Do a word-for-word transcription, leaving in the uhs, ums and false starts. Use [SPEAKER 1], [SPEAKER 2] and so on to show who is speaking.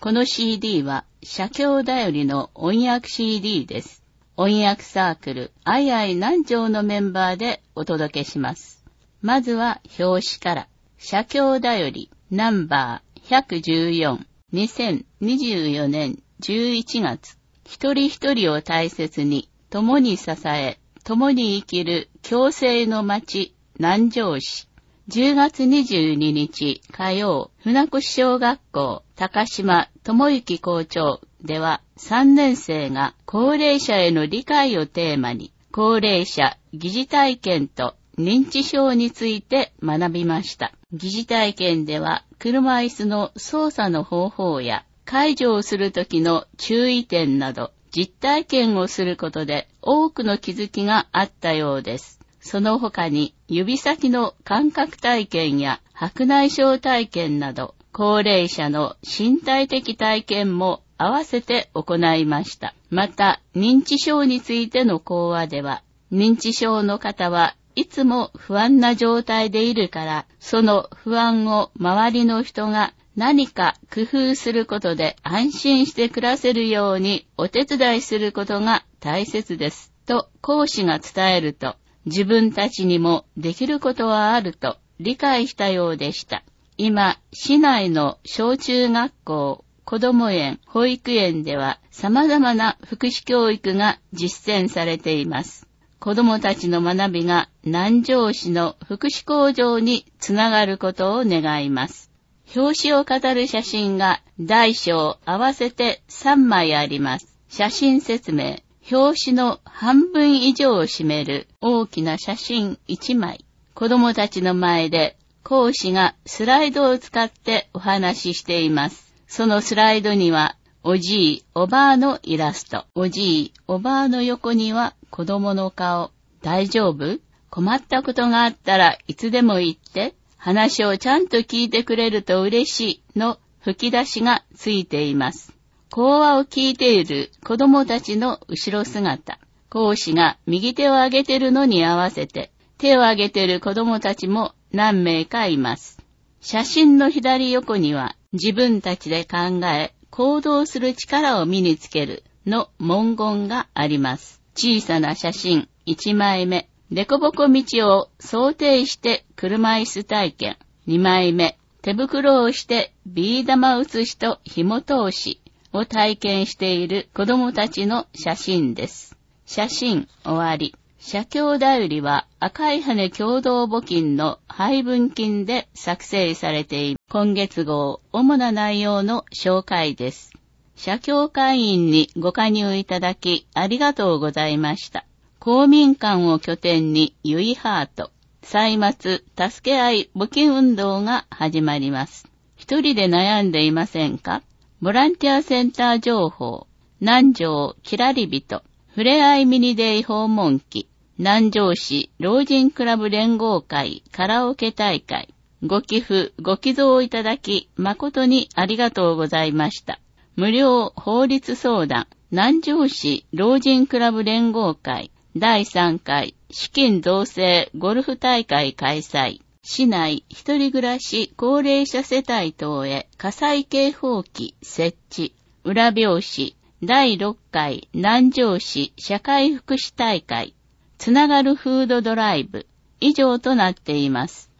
[SPEAKER 1] この シーディー は、写経だよりの音訳 シーディー です。音訳サークル、アイアイ南條のメンバーでお届けします。まずは表紙から、写経だよりナンバーひゃくじゅうよん、にせんにじゅうよねんじゅういちがつ、一人一人を大切に、共に支え、共に生きる共生の町、南條市。じゅうがつにじゅうににち火曜、船越小学校、高島智之校長では、さんねん生が高齢者への理解をテーマに、高齢者疑似体験と認知症について学びました。疑似体験では、車椅子の操作の方法や、介助をするときの注意点など、実体験をすることで多くの気づきがあったようです。その他に指先の感覚体験や白内障体験など高齢者の身体的体験も合わせて行いました。また認知症についての講話では認知症の方はいつも不安な状態でいるからその不安を周りの人が何か工夫することで安心して暮らせるようにお手伝いすることが大切ですと講師が伝えると自分たちにもできることはあると理解したようでした。今、市内の小中学校、子ども園、保育園では様々な福祉教育が実践されています。子どもたちの学びが南條市の福祉向上につながることを願います。表紙を飾る写真が大小合わせてさんまいあります。写真説明。表紙の半分以上を占める大きな写真いちまい。子供たちの前で講師がスライドを使ってお話ししています。そのスライドにはおじい、おばあのイラスト。おじい、おばあの横には子供の顔。大丈夫？困ったことがあったらいつでも言って。話をちゃんと聞いてくれると嬉しいの吹き出しがついています。講話を聞いている子供たちの後ろ姿。講師が右手を上げてるのに合わせて手を上げている子供たちも何名かいます。写真の左横には自分たちで考え行動する力を身につけるの文言があります。小さな写真いちまいめ。デコボコ道を想定して車椅子体験。にまいめ。手袋をしてビー玉写しと紐通しを体験している子供たちの写真です。写真終わり。写経だよりは赤い羽共同募金の配分金で作成されている今月号主な内容の紹介です。写経会員にご加入いただきありがとうございました。公民館を拠点にゆいハート、歳末助け合い募金運動が始まります。一人で悩んでいませんか？ボランティアセンター情報、南條きらりびと、ふれあいミニデイ訪問記、南條市老人クラブ連合会カラオケ大会、ご寄付、ご寄贈いただき誠にありがとうございました。無料法律相談、南條市老人クラブ連合会だいさんかい資金造成ゴルフ大会開催。市内一人暮らし高齢者世帯等へ火災警報器設置。裏表紙だいろっかい南條市社会福祉大会。つながるフードドライブ。以上となっています。